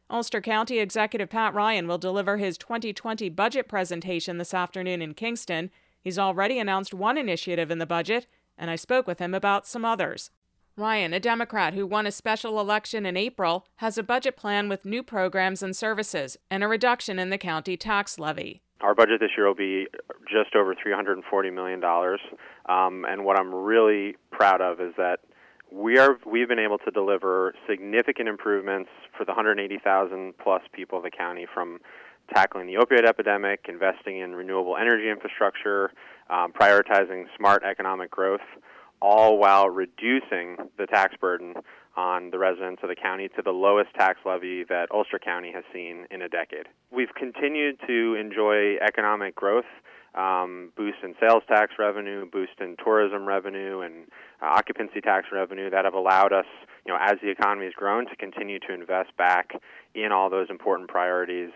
Ulster County Executive Pat Ryan will deliver his 2020 budget presentation this afternoon in Kingston. He's already announced one initiative in the budget, and I spoke with him about some others. Ryan, a Democrat who won a special election in April, has a budget plan with new programs and services and a reduction in the county tax levy. Our budget this year will be just over $340 million, and what I'm really proud of is that we've been able to deliver significant improvements for the 180,000 plus people of the county, from tackling the opioid epidemic, investing in renewable energy infrastructure, prioritizing smart economic growth, all while reducing the tax burden on the residents of the county to the lowest tax levy that Ulster County has seen in a decade. We've continued to enjoy economic growth, boost in sales tax revenue, boost in tourism revenue, and occupancy tax revenue that have allowed us, as the economy has grown, to continue to invest back in all those important priorities,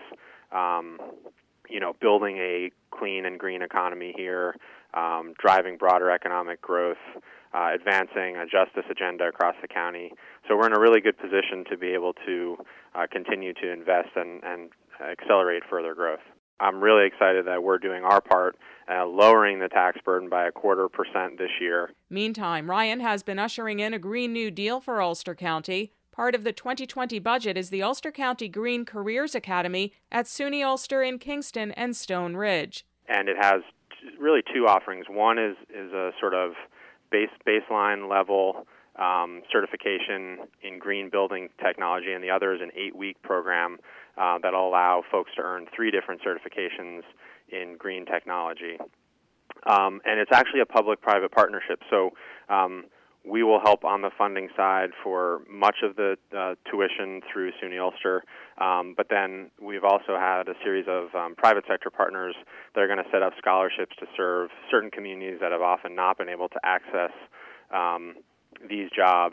building a clean and green economy here, driving broader economic growth, advancing a justice agenda across the county. So we're in a really good position to be able to continue to invest and accelerate further growth. I'm really excited that we're doing our part, lowering the tax burden by 0.25% this year. Meantime, Ryan has been ushering in a Green New Deal for Ulster County. Part of the 2020 budget is the Ulster County Green Careers Academy at SUNY Ulster in Kingston and Stone Ridge. And it has really two offerings. One is a sort of baseline level certification in green building technology, and the other is an 8-week program that'll allow folks to earn 3 different certifications in green technology. And it's actually a public-private partnership, so we will help on the funding side for much of the tuition through SUNY Ulster, but then we've also had a series of private sector partners that are going to set up scholarships to serve certain communities that have often not been able to access these jobs,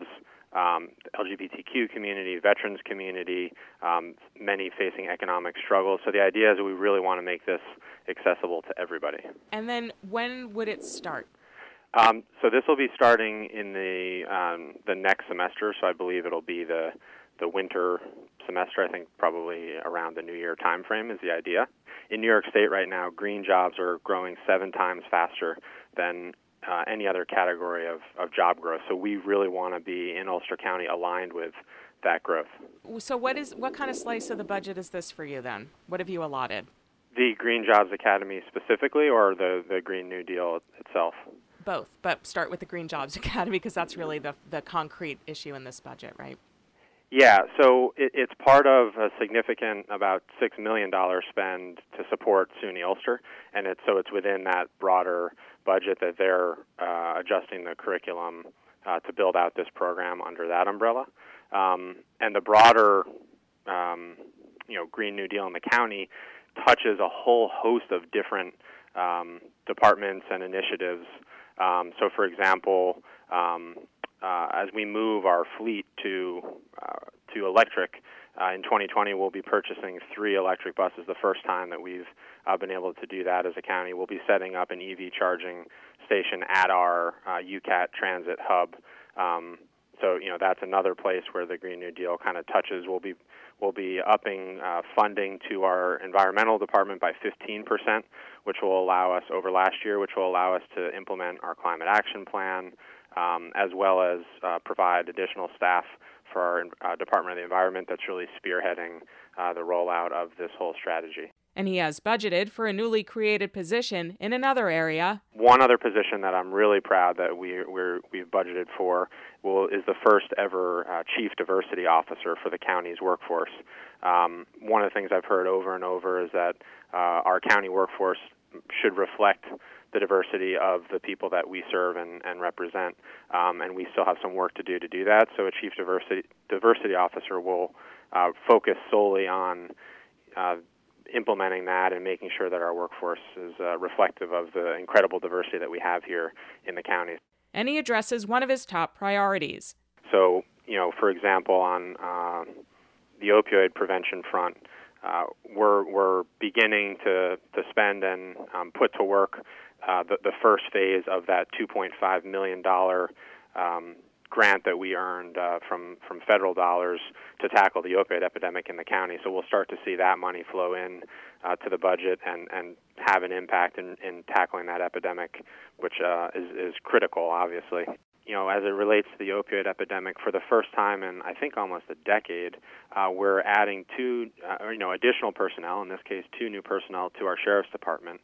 LGBTQ community, veterans community, many facing economic struggles. So the idea is that we really want to make this accessible to everybody. And then when would it start? So this will be starting in the next semester, so I believe it'll be the winter semester. I think probably around the New Year timeframe is the idea. In New York State right now, green jobs are growing 7 times faster than any other category of job growth. So we really want to be in Ulster County aligned with that growth. So what kind of slice of the budget is this for you then? What have you allotted? The Green Jobs Academy specifically, or the Green New Deal itself? Both, but start with the Green Jobs Academy because that's really the concrete issue in this budget, right? Yeah, so it's part of a significant, about $6 million spend to support SUNY Ulster, and it's within that broader budget that they're adjusting the curriculum to build out this program under that umbrella. And the broader, Green New Deal in the county touches a whole host of different departments and initiatives. So, for example, as we move our fleet to electric, in 2020 we'll be purchasing 3 electric buses, the first time that we've been able to do that as a county. We'll be setting up an EV charging station at our UCAT transit hub. So, that's another place where the Green New Deal kind of touches. We'll be upping funding to our environmental department by 15%, which will allow us, over last year, which will allow us to implement our climate action plan, as well as provide additional staff for our Department of the Environment that's really spearheading the rollout of this whole strategy. And he has budgeted for a newly created position in another area. One other position that I'm really proud that we've budgeted for is the first ever Chief Diversity Officer for the county's workforce. One of the things I've heard over and over is that our county workforce should reflect the diversity of the people that we serve and represent, and we still have some work to do that. So a Chief Diversity Officer will focus solely on implementing that and making sure that our workforce is reflective of the incredible diversity that we have here in the county. And he addresses one of his top priorities. So, for example, on the opioid prevention front, we're beginning to spend and put to work the first phase of that $2.5 million grant that we earned from federal dollars to tackle the opioid epidemic in the county. So we'll start to see that money flow in to the budget and have an impact in tackling that epidemic, which is critical, obviously. As it relates to the opioid epidemic, for the first time in, I think, almost a decade, we're adding two additional personnel, in this case 2 new personnel, to our Sheriff's Department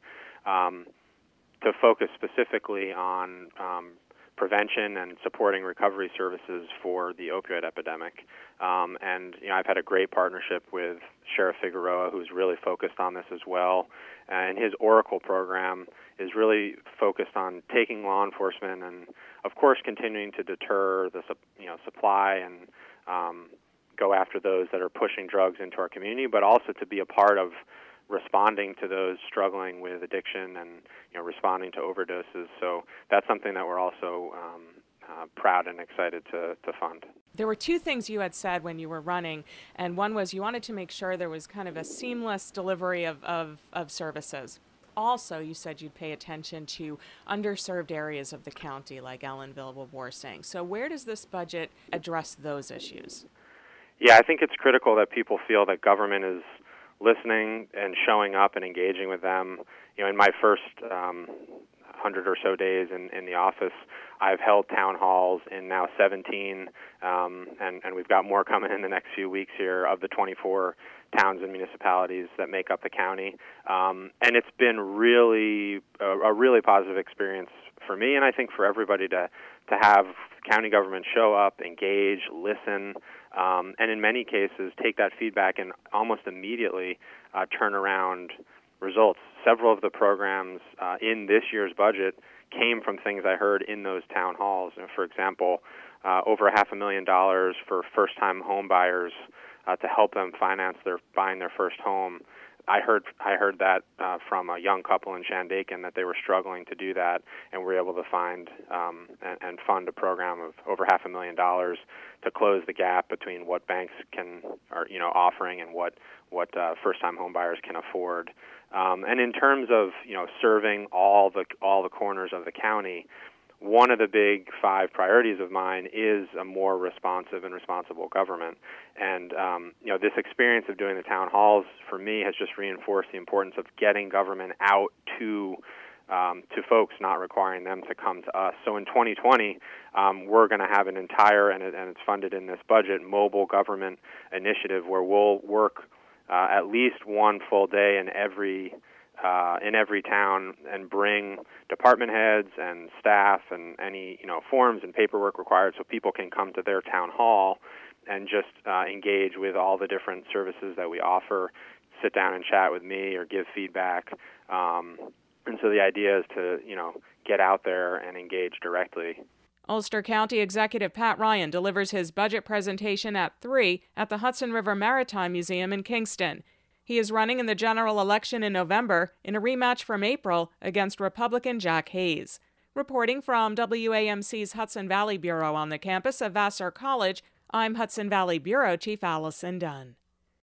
to focus specifically on prevention and supporting recovery services for the opioid epidemic. And I've had a great partnership with Sheriff Figueroa, who's really focused on this as well. And his Oracle program is really focused on taking law enforcement and, of course, continuing to deter the supply and go after those that are pushing drugs into our community, but also to be a part of responding to those struggling with addiction and responding to overdoses. So that's something that we're also proud and excited to fund. There were 2 things you had said when you were running, and one was you wanted to make sure there was kind of a seamless delivery of services. Also, you said you'd pay attention to underserved areas of the county like Ellenville, Wawarsing. So where does this budget address those issues? Yeah, I think it's critical that people feel that government is listening and showing up and engaging with them. In my first 100 or so days in the office, I've held town halls in now 17, and we've got more coming in the next few weeks here of the 24 towns and municipalities that make up the county. And it's been really a really positive experience for me, and I think for everybody to have county government show up, engage, listen, and in many cases take that feedback and almost immediately turn around results. Several of the programs in this year's budget came from things I heard in those town halls. For example, over $500,000 for first-time home buyers to help them finance buying their first home. I heard that from a young couple in Shandaken that they were struggling to do that, and we were able to find and fund a program of over $500,000 to close the gap between what banks are offering and what first-time home buyers can afford. And in terms of serving all the corners of the county, one of the big 5 priorities of mine is a more responsive and responsible government. And this experience of doing the town halls for me has just reinforced the importance of getting government out to folks, not requiring them to come to us. So in 2020, we're going to have an entire, and it's funded in this budget, mobile government initiative where we'll work at least one full day in every town and bring department heads and staff and any forms and paperwork required so people can come to their town hall and just engage with all the different services that we offer, sit down and chat with me or give feedback. And so the idea is to get out there and engage directly. Ulster County Executive Pat Ryan delivers his budget presentation at 3 at the Hudson River Maritime Museum in Kingston. He is running in the general election in November in a rematch from April against Republican Jack Hayes. Reporting from WAMC's Hudson Valley Bureau on the campus of Vassar College, I'm Hudson Valley Bureau Chief Allison Dunn.